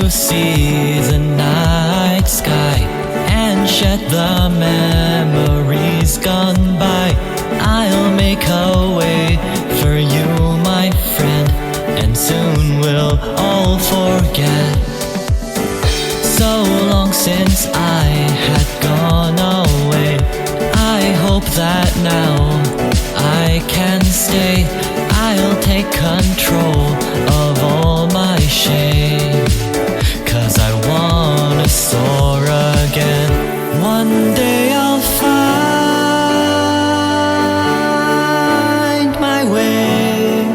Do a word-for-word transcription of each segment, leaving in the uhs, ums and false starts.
see the night sky and shed the memories gone by. I'll make a way for you, my friend, and soon we'll all forget. So long since I had gone away, I hope that now I can stay. I'll take control of all my shame, 'cause I wanna soar again. One day I'll find my way.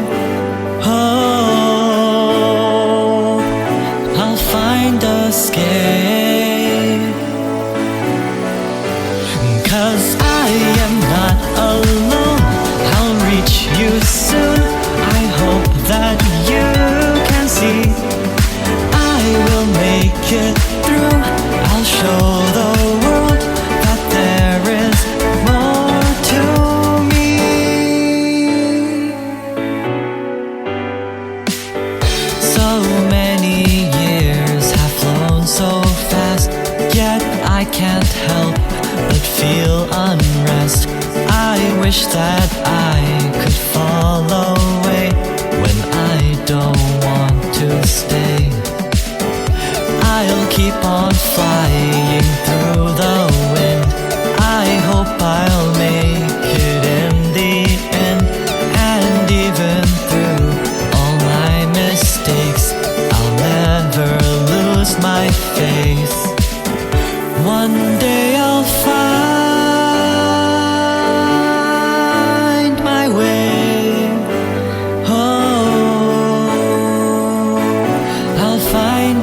Oh, I'll find escape, 'cause I am not alone. I'll reach you soon. I hope that you can see I will make it through. I'll show the world that there is more to me. So many years have flown so fast, yet I can't help but feel unrest. I wish that I could fall away when I don't want to stay. I'll keep on flying through the wind. I hope I'll make it in the end. And even through all my mistakes, I'll never lose my faith. One day I'll find my way. Oh, I'll find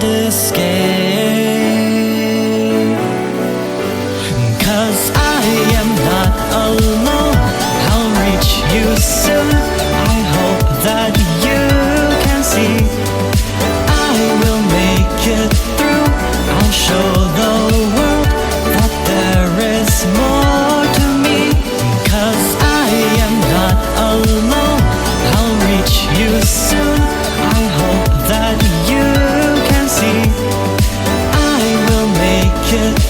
escape, 'cause I am not alone. I'll reach you soon. I hope that you can see I will make it through. I'll show the world that there is more to me, 'cause I am not alone. I'll reach you soon. I hope that you can see I will make it